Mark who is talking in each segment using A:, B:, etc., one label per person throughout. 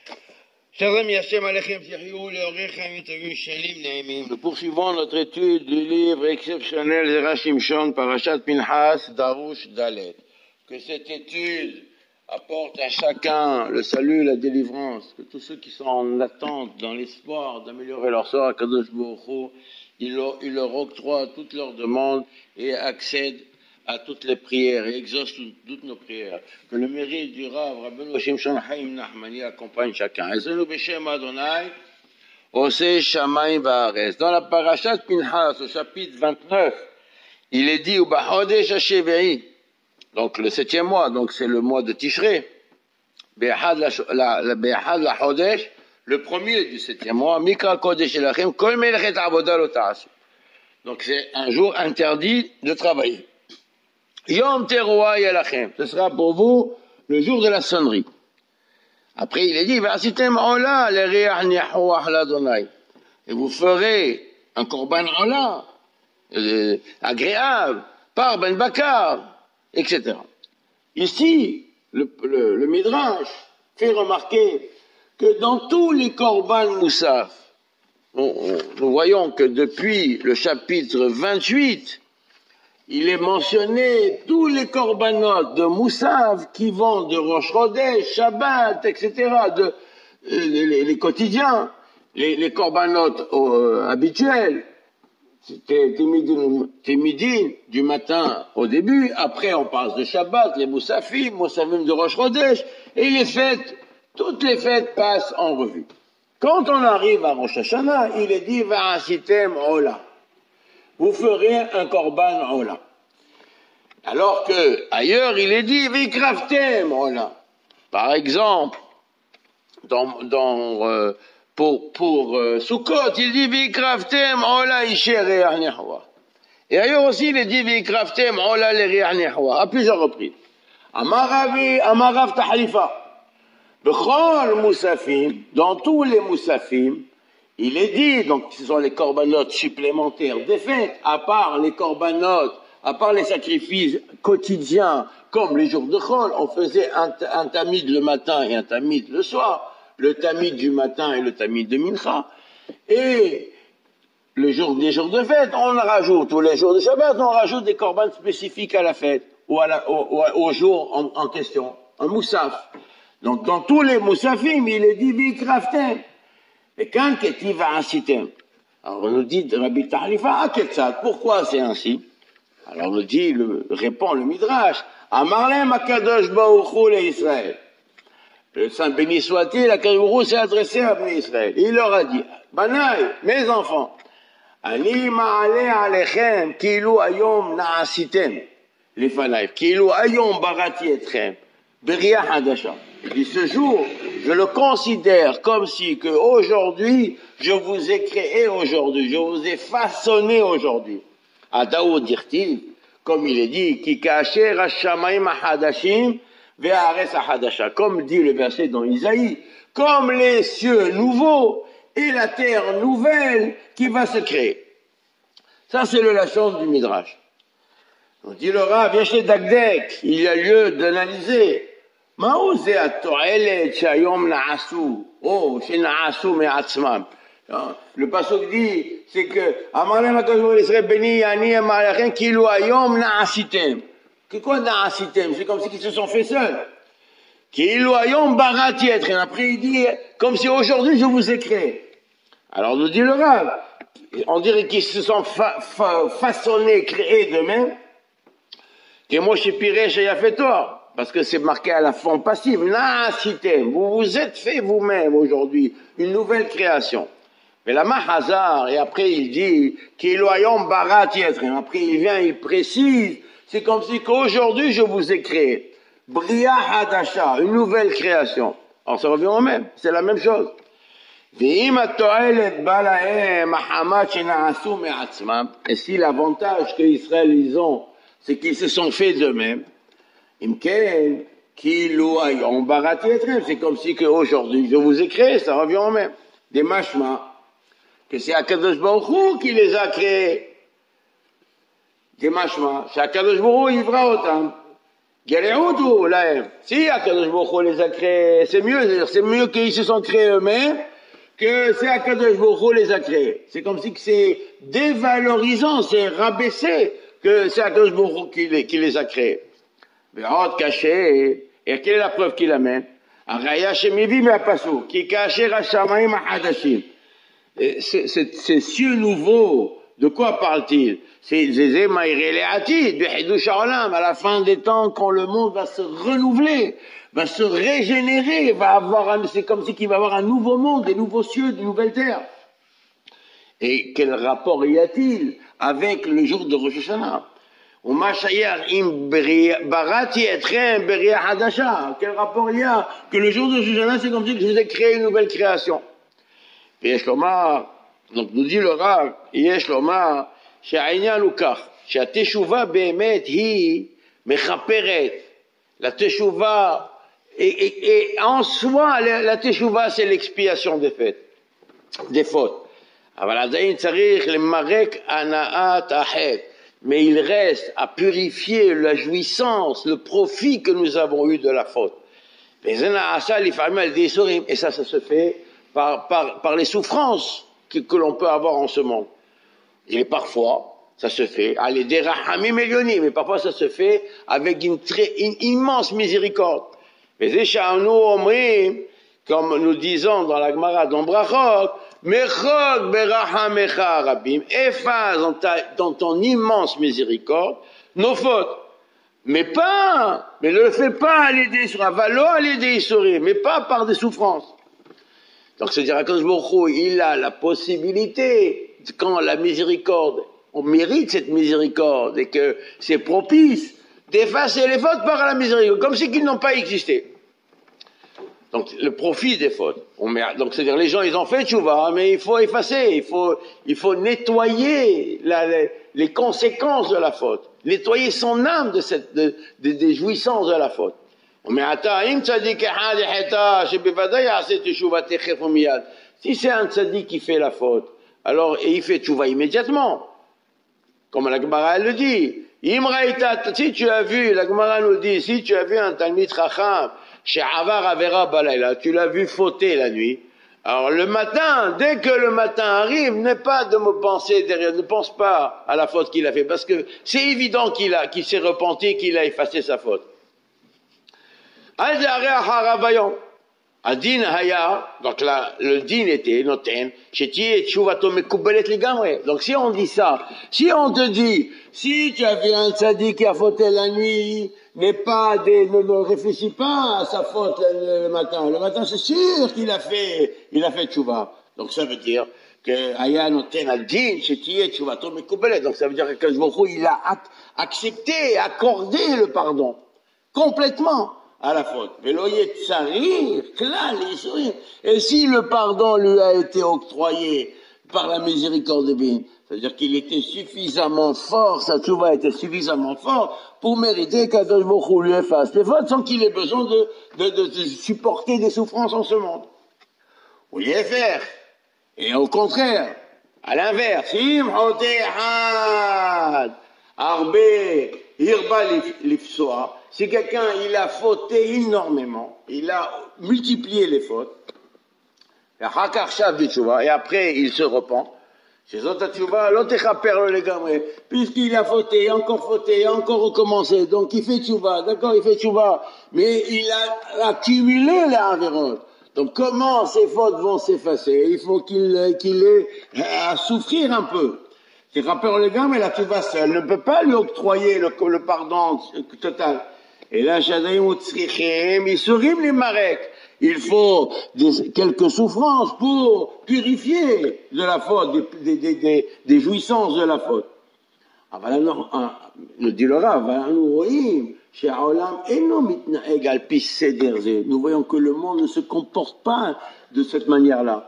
A: Chers amis, nous poursuivons notre étude du livre exceptionnel Zera Shimshon, Parashat Pinchas, Darush Dalet. Que cette étude apporte à chacun le salut, la délivrance, que tous ceux qui sont en attente, dans l'espoir d'améliorer leur sort à Kadosh Baruch Hu, il leur octroie toutes leurs demandes et accède à toutes les prières et exauce toutes nos prières. Que le mérite du Rav Rabbeinu Shimshon Haim Nachmani accompagne chacun. Ezenu Beshem Adonai, Oseh Shamayim Va'aretz. Dans la parashat Pinchas, au chapitre 29, il est dit, Ubachodesh HaShevi'i, donc le 7e mois, donc c'est le mois de Tishrei, Be'echad la Chodesh, le premier du 7e mois, Mikra Kodesh Elachem, Kol Melechet Avodah Lo Ta'asu. Donc c'est un jour interdit de travailler. Yom Teruah Yelachem, ce sera pour vous le jour de la sonnerie. Après il est dit, V'asitem Ola l'Eriach Nihuach l'Adonai. Et vous ferez un korban Ola, agréable, par Ben Bakar, etc. Ici, le Midrash fait remarquer que dans tous les korban Moussaf, nous voyons que depuis le chapitre 28, il est mentionné tous les korbanot de Moussaf qui vont de Rosh Chodesh, Shabbat, etc., les quotidiens, les korbanot habituels. C'était Timidin du matin au début, après on passe de Shabbat, les Moussafim de Rosh Chodesh, et les fêtes, toutes les fêtes passent en revue. Quand on arrive à Rosh Hashanah, il est dit Va'asitem Ola. Vous ferez un korban Ola. Alors que ailleurs il est dit Vikraftem Ola. Par exemple, pour Sukkot, il dit Vikraftem Ola Isher Re'ach Nehua. Et ailleurs aussi il est dit Vikraftem Ola Re'ach Nehua, à plusieurs reprises. Amarav Tahlifa. Bechol Moussafim, dans tous les Moussafim, il est dit, donc ce sont les corbanotes supplémentaires des fêtes, à part les corbanotes, à part les sacrifices quotidiens, comme les jours de Chol, on faisait un tamid le matin et un tamid le soir, le tamid du matin et le tamid de Mincha, et les jours de fête, on rajoute, ou les jours de Shabbat, on rajoute des korbanes spécifiques à la fête, ou au jour en question, un moussaf. Donc dans tous les moussafim, il est dit Vikraftem. Et quand Ketiv va inciter, alors on nous dit Rabbi Tahlifa, Ketzat, pourquoi c'est ainsi? Alors on nous dit, répond le Midrash, Amarlem Akadosh Baruch Hu le Israël. Le Saint béni soit-il, Akadosh Baruch Hu s'est adressé à Bnei Israël. Il leur a dit, Banaï, mes enfants, Ani ma'ale alechem, kilu ayom na'asitem, lefanaïf, kilu ayom barati etchem, beria hadasha. Il dit, ce jour, je le considère comme si que aujourd'hui, je vous ai créé aujourd'hui, je vous ai façonné aujourd'hui. À Daoud dirti, comme il est dit, Ki kasher hashamayim ahadashim ve'aretz ahadasha, comme dit le verset dans Isaïe, comme les cieux nouveaux et la terre nouvelle qui va se créer. Ça, c'est le lachon du Midrash. On dit le Rav, viens chez Dagdek, il y a lieu d'analyser. מהו זה התועלת שהיום נעשו, או שנעשו מעצמם? Le pasuk dit, c'est que, אמרם הקדוש ברוך הוא לישראל, בני אני אמרלכם, כאילו היום נעשיתם. Que quoi נעשיתם? C'est comme si ils se sont fait seuls. כאילו היום בראתי אתכם. Après il dit, comme si aujourd'hui je vous ai créé. Alors nous dit le Rav, on dirait qu'ils se sont façonnés, créés d'eux-mêmes, que moi je suis piré, j'ai fait tort. Parce que c'est marqué à la forme passive. Na'asitem. Vous vous êtes fait vous-même aujourd'hui une nouvelle création. Mais la mahazar, et après il dit, Kiloyom barati etrem. Après il vient, il précise, c'est comme si qu'aujourd'hui je vous ai créé. Bria hadasha, une nouvelle création. Alors ça revient au même, c'est la même chose. Et si l'avantage que Israël ils ont, c'est qu'ils se sont faits d'eux-mêmes, c'est comme si qu'aujourd'hui je vous ai créé, ça revient au même. Des mashma, que c'est Akadosh Baruch Hu qui les a créés. Des mashma, c'est Akadosh Baruch Hu, Yivra Otam. Gerehutu lahem. Si Akadosh Baruch Hu les a créés, c'est mieux qu'ils se sont créés eux-mêmes que c'est Akadosh Baruch Hu les a créés. C'est comme si que c'est dévalorisant, c'est rabaissé que c'est Akadosh Baruch Hu qui les a créés. Ve'od caché. Et quelle est la preuve qu'il amène? Araya shemivi me'apasuk, ki kacher hashamayim ha'adashim. Ces cieux nouveaux, de quoi parle-t-il? C'est Zézé Maïré Léatid, du Hidush Ha'olam, à la fin des temps, quand le monde va se renouveler, va se régénérer, c'est comme si qu'il va avoir un nouveau monde, des nouveaux cieux, des nouvelles terres. Et quel rapport y a-t-il avec le jour de Rosh Hashanah? Quel rapport il y a? Que le jour de Rosh Hashanah, c'est comme si je vous ai créé une nouvelle création. Donc nous dit le Rav, Yesh Lomar, שהעניין הוא כך, שהתשובה באמת היא מחפרת. La teshuva, et en soi, la teshuva, c'est l'expiation des fautes. אבל עדיין צריך למרק הנאת החטא. Mais il reste à purifier la jouissance, le profit que nous avons eu de la faute. Et ça se fait par les souffrances que l'on peut avoir en ce monde. Et parfois, ça se fait, mais parfois ça se fait avec une immense miséricorde. Comme nous disons dans la Gemara, dans Brachot, Mechok berahamecha rabim, efface dans ton immense miséricorde nos fautes. Mais ne le fais pas à l'aider sur avalo, à l'aider sourir, mais pas par des souffrances. Donc c'est-à-dire qu'Akadosh Baruch Hu, il a la possibilité, quand la miséricorde, on mérite cette miséricorde et que c'est propice, d'effacer les fautes par la miséricorde, comme si qu'ils n'ont pas existé. Donc, le profit des fautes. Donc, c'est-à-dire, les gens, ils ont fait tchouva, mais il faut effacer, il faut nettoyer les conséquences de la faute. Nettoyer son âme des jouissances de la faute. Si c'est un tzaddik qui fait la faute, alors, et il fait tchouva immédiatement. Comme la Gemara le dit. Si tu as vu, la Gemara nous dit, si tu as vu un Talmid Chacham, chez Avar Avera Balayla, tu l'as vu fauter la nuit. Alors le matin, dès que le matin arrive, n'est pas de me penser derrière, ne pense pas à la faute qu'il a fait, parce que c'est évident qu'il s'est repenti, qu'il a effacé sa faute. Adin Haya, donc là, le din était, noten, donc si on dit ça, si on te dit, si tu as vu un tzaddik qui a fauté la nuit, ne réfléchis pas à sa faute le matin. Le matin, c'est sûr qu'il a fait tchouva. Donc ça veut dire que Haya noten adin, donc ça veut dire que il a accepté, accordé le pardon. Complètement. À la faute. Et si le pardon lui a été octroyé par la miséricorde divine, c'est-à-dire qu'il était suffisamment fort, sa tchouva était suffisamment fort pour mériter qu'Akadosh Baruch Hu lui efface les fautes sans qu'il ait besoin de supporter des souffrances en ce monde. Ou y faire. Et au contraire, à l'inverse, si quelqu'un, il a fauté énormément, il a multiplié les fautes, et après il se repent, puisqu'il a fauté, encore recommencé, donc il fait tchouva, d'accord, il fait tchouva, mais il a accumulé les avérotes. Donc comment ces fautes vont s'effacer? Il faut qu'il ait à souffrir un peu. C'est rappeur le gars, mais la tchouva seule ne peut pas lui octroyer le pardon total. Et là, il faut quelques souffrances pour purifier de la faute, des jouissances de la faute. Nous dit le Rav, nous voyons que le monde ne se comporte pas de cette manière-là.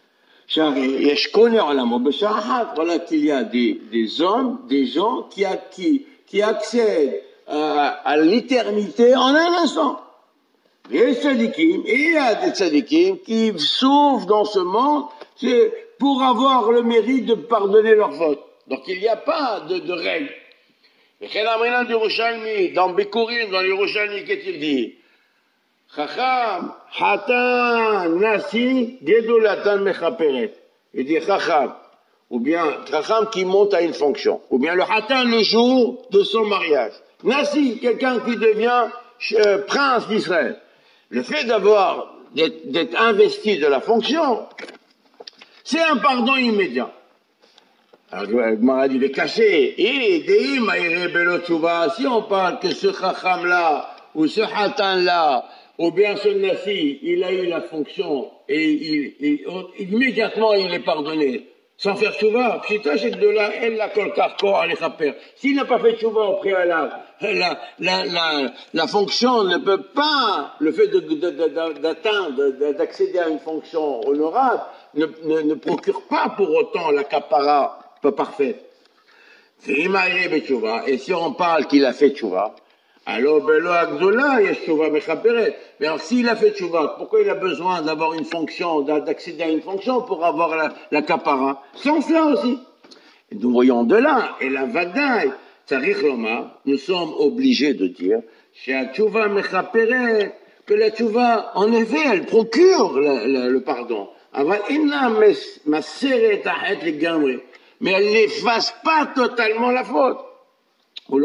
A: Voilà qu'il y a des hommes, des gens qui accèdent à l'éternité en un instant. Et il y a des tzadikim qui souffrent dans ce monde pour avoir le mérite de pardonner leurs fautes. Donc il n'y a pas de règle. Dans Bikurim, dans l'Yerushalmi, qu'est-il dit? Chacham, Hatan, Nasi, Gedulatan Mechaperet. Il dit Chacham, ou bien Chacham qui monte à une fonction, ou bien le Hatan le jour de son mariage. Nasi, quelqu'un qui devient prince d'Israël. Le fait d'être investi de la fonction, c'est un pardon immédiat. Alors, Gemara dit, il est caché. Et, si on parle que ce Chacham-là, ou ce Hatan-là, ou bien ce Nasi, il a eu la fonction, et immédiatement il est pardonné, sans faire tchouva, de là, elle la kolkarko à l'échaper. S'il n'a pas fait tchouva au préalable, la fonction ne peut pas, le fait d'atteindre, d'accéder à une fonction honorable, ne procure pas pour autant la kapara pas parfaite. Et si on parle qu'il a fait tchouva, alors belo agdola yesh tchouva mechaperet. Mais alors s'il a fait tchouva, pourquoi il a besoin d'avoir une fonction, d'accéder à une fonction pour avoir la kapara? Sans cela aussi. Et nous voyons de là, et la vadaï, tzarich lomar, nous sommes obligés de dire, chez tchouva mechaperet, que la tchouva, en effet, elle procure le pardon. Aval inna maseret ahet legamri. Mais elle n'efface pas totalement la faute. De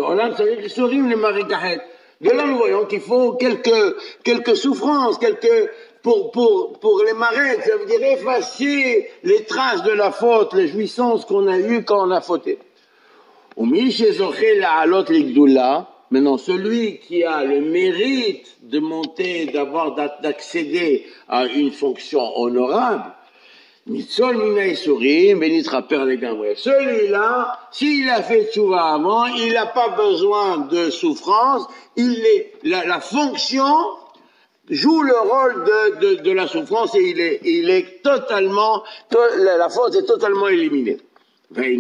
A: là, nous voyons qu'il faut quelques souffrances, pour les marais, ça veut dire effacer les traces de la faute, les jouissances qu'on a eues quand on a fauté. Maintenant, celui qui a le mérite de monter, d'accéder à une fonction honorable, celui-là, s'il a fait tchouva avant, il n'a pas besoin de souffrance, la fonction joue le rôle de la souffrance et il est totalement, la faute est totalement éliminée. C'est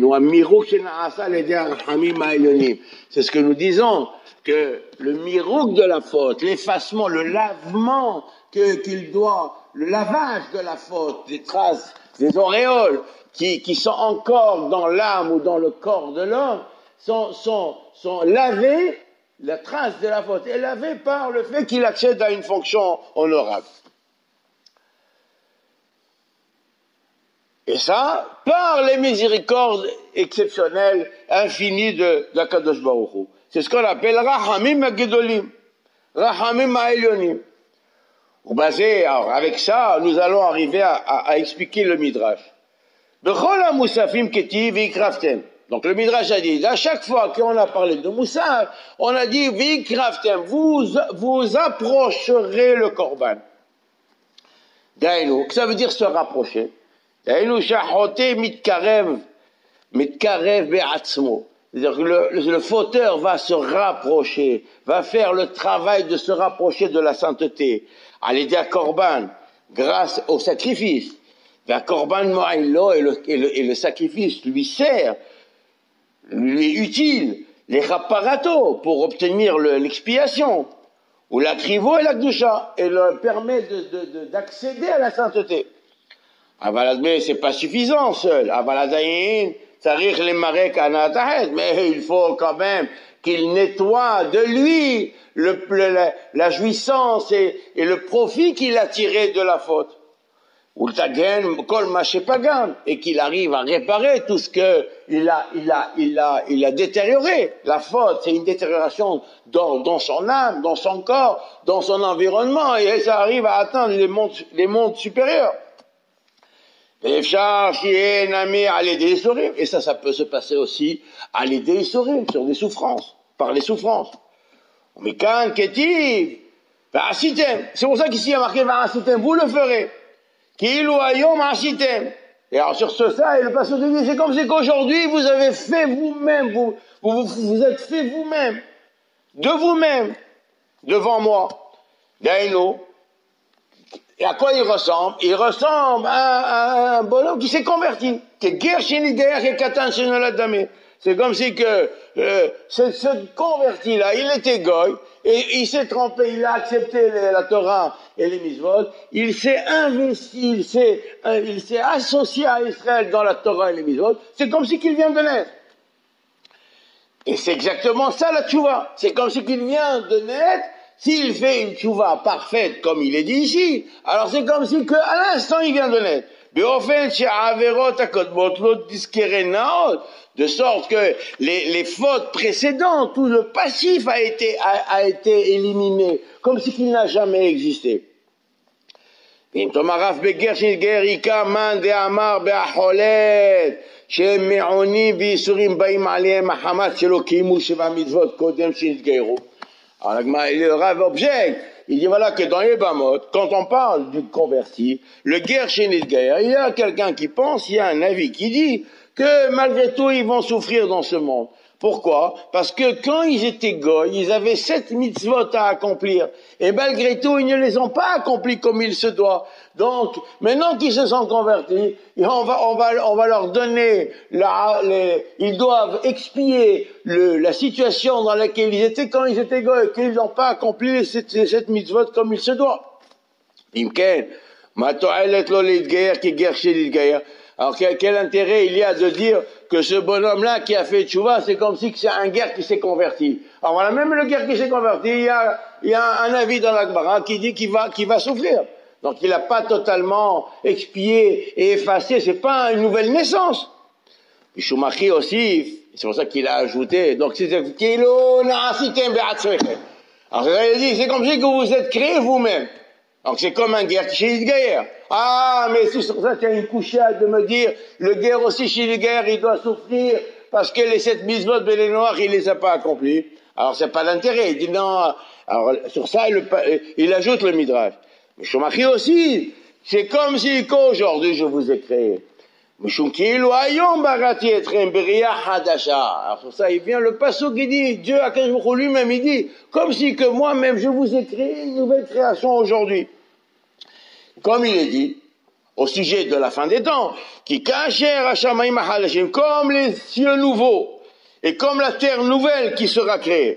A: ce que nous disons, que le mirouk de la faute, l'effacement, le lavement le lavage de la faute, des traces, des auréoles qui sont encore dans l'âme ou dans le corps de l'homme, sont lavées, la trace de la faute est lavée par le fait qu'il accède à une fonction honorable. Et ça, par les miséricordes exceptionnelles, infinies de Kadosh Baruch Hu. C'est ce qu'on appelle Rahamim HaGedolim, Rahamim HaElyonim. Alors, avec ça, nous allons arriver à expliquer le Midrash. Donc le Midrash a dit, à chaque fois qu'on a parlé de Moussaf, on a dit, vous approcherez le Korban. Daïnou, que ça veut dire se rapprocher. Daïnou, shahote mitkarev be'atzmo. C'est-à-dire que le fauteur va se rapprocher, va faire le travail de se rapprocher de la sainteté. Aller à Korban, grâce au sacrifice. Vers Korban Moaïlo et le sacrifice lui sert, lui est utile, les Chaparato, pour obtenir l'expiation, ou la Krivo et la Gdusha, et leur permet d'accéder à la sainteté. Avaladme, c'est pas suffisant seul. Avaladayin, Tsarich les Marek Anatahet, mais il faut quand même qu'il nettoie de lui la jouissance et le profit qu'il a tiré de la faute. Et qu'il arrive à réparer tout ce que il a détérioré. La faute, c'est une détérioration dans son âme, dans son corps, dans son environnement, et ça arrive à atteindre les mondes supérieurs. Et ça peut se passer aussi à l'aider Isorim, sur des souffrances, par les souffrances. Mais quand Ketiv, c'est pour ça qu'ici il y a marqué Va'asitem, vous le ferez. Kilu ayom asitem. Et alors sur ça, et le pasteur de dit, c'est comme si qu'aujourd'hui vous avez fait vous-même, vous êtes fait vous-même, de vous-même, devant moi. Daïno. Et à quoi il ressemble? Il ressemble à un bonhomme qui s'est converti. C'est comme si que ce converti-là, il était goy, et il s'est trempé, il a accepté la Torah et les mitzvot, il s'est investi, il s'est associé à Israël dans la Torah et les mitzvot, c'est comme si qu'il vient de naître. Et c'est exactement ça la tchouva. C'est comme si qu'il vient de naître. S'il fait une tchouva parfaite, comme il est dit ici, alors c'est comme si qu'à l'instant il vient de naître. De sorte que les fautes précédentes, tout le passif a été éliminé, comme si qu'il n'a jamais existé. אם תאמר אף בגר שנתגייר היכה מאן דאמר בהחולת שהם מעונים וייסורים באים עליהם מחמת שלא קיימו 7 מצוות קודם שנתגיירו. Alors le Rav objecte, il dit voilà que dans les Bamot, quand on parle du converti, le guerre chez Nidgayer, il y a quelqu'un qui pense, il y a un avis qui dit que malgré tout ils vont souffrir dans ce monde. Pourquoi? Parce que quand ils étaient goy, ils avaient 7 mitzvot à accomplir. Et malgré tout, ils ne les ont pas accomplis comme il se doit. Donc, maintenant qu'ils se sont convertis, on va leur donner, ils doivent expier la situation dans laquelle ils étaient quand ils étaient goy, qu'ils n'ont pas accompli les 7 mitzvot comme il se doit. Imken, ma to'elet lo lidgayer ki ger chez lidgayer. Alors quel intérêt il y a de dire que ce bonhomme-là qui a fait tchouva, c'est comme si c'est un guerre qui s'est converti. Alors voilà, même le guerre qui s'est converti, il y a un avis dans la Gemara qui dit qu'il va souffrir. Donc il n'a pas totalement expié et effacé, c'est pas une nouvelle naissance. Shumachi aussi, c'est pour ça qu'il a ajouté, donc c'est kilo na'asitem be'atzmechem. Alors il dit, c'est comme si que vous êtes créé vous-même. Donc c'est comme un guerre chez le guerre. Ah, mais c'est sur ça qu'il y a une couchade de me dire, le guerre aussi chez le guerre, il doit souffrir parce que les 7 mitzvot de les noirs, il les a pas accomplis. Alors c'est pas l'intérêt. Il dit non. Alors sur ça, il ajoute le midrash. Mais Shumachi aussi, c'est comme si qu'aujourd'hui je vous ai créé. Alors sur ça, il vient le passage qui dit, Dieu à lui-même, il dit, comme si que moi-même je vous ai créé une nouvelle création aujourd'hui. Comme il est dit, au sujet de la fin des temps, qui comme les cieux nouveaux, et comme la terre nouvelle qui sera créée.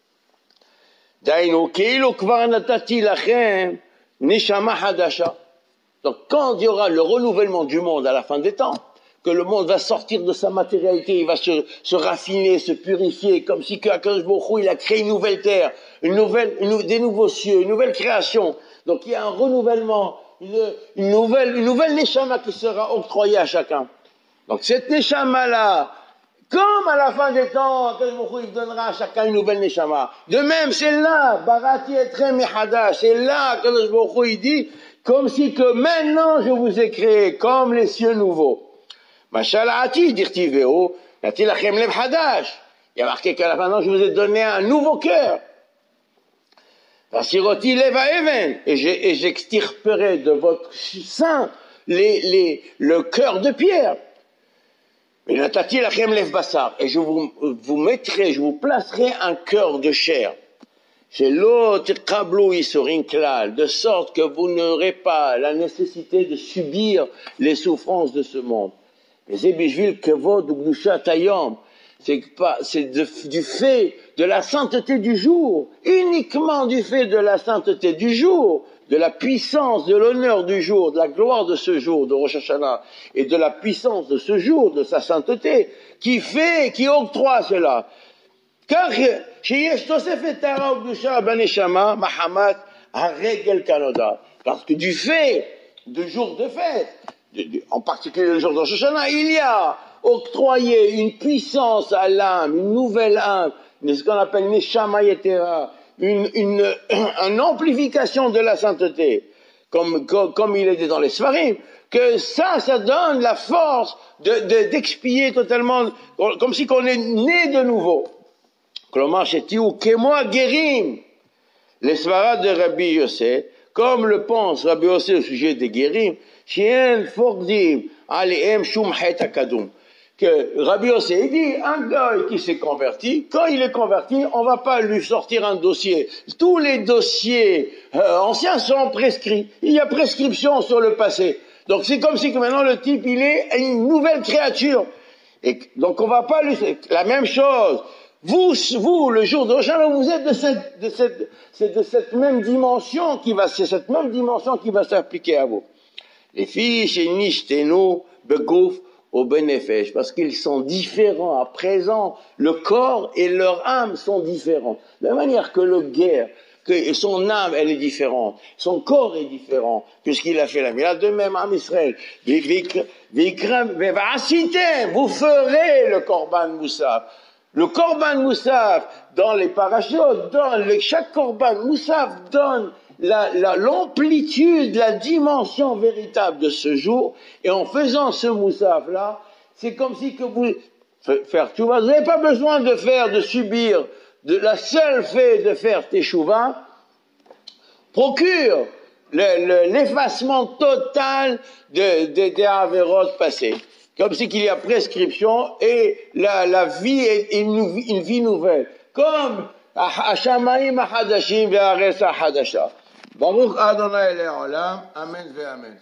A: Donc quand il y aura le renouvellement du monde à la fin des temps, que le monde va sortir de sa matérialité, il va se raffiner, se purifier, comme si qu'Akadosh Baruch Hu, il a créé une nouvelle terre, des nouveaux cieux, une nouvelle création. Donc il y a un renouvellement, une nouvelle neshama qui sera octroyée à chacun. Donc cette neshama-là, comme à la fin des temps, Akadosh Baruch Hu, il donnera à chacun une nouvelle neshama. De même, c'est là, Barati etrem mehadash, c'est là, Akadosh Baruch Hu, il dit, comme si que maintenant je vous ai créé comme les cieux nouveaux. Mashal ati dirtiveo, nati lachem lev hadash. Il y a marqué qu'à la fin, je vous ai donné un nouveau cœur. Vasiroti leva even, et j'extirperai de votre sein le cœur de pierre. Et natati lachem lev basar, et je vous placerai un cœur de chair. C'est l'autre kablou isorin klal, de sorte que vous n'aurez pas la nécessité de subir les souffrances de ce monde. Mais c'est bishvil kevod ugdushat hayom, c'est du fait de la sainteté du jour, uniquement du fait de la sainteté du jour, de la puissance, de l'honneur du jour, de la gloire de ce jour, de Rosh Hashanah, et de la puissance de ce jour, de sa sainteté, qui octroie cela. Car parce que du fait de jour de fête, en particulier le jour de Rosh Hashanah, il y a octroyé une puissance à l'âme, une nouvelle âme, ce qu'on appelle Neshama Yetera, une amplification de la sainteté, comme il est dit dans les Sfarim, que ça donne la force d'expier totalement, comme si qu'on est né de nouveau. Les svarades de Rabbi Yossé, comme le pense Rabbi Yossé au sujet des guérim, que Rabbi Yossé dit, un gars qui s'est converti, quand il est converti, on va pas lui sortir un dossier. Tous les dossiers anciens sont prescrits. Il y a prescription sur le passé. Donc c'est comme si que maintenant le type, il est une nouvelle créature. Et donc on va pas lui... La même chose... Vous, le jour de Rosh Hashanah, vous êtes de cette même dimension c'est cette même dimension qui va s'appliquer à vous. Les filles, chez Nishtenu, Begouf, au Benefesh, parce qu'ils sont différents à présent. Le corps et leur âme sont différents. De la manière que le guerre, que son âme, elle est différente, son corps est différent que ce qu'il a fait là. Mais là, de même, Am Israël, vous ferez le Korban Moussaf. Le Korban Moussaf, dans les parachutes, chaque Korban Moussaf donne l'amplitude, la dimension véritable de ce jour, et en faisant ce Moussaf-là, c'est comme si que vous n'avez pas besoin de subir, la seule fait de faire Teshuvah procure l'effacement total des Averot passées. Comme si qu'il y a prescription et la vie est une vie nouvelle. Comme Hashamayim Hadashim ve'aretz Hadasha. Baruch Adonai Le'olam. Amen ve'amen.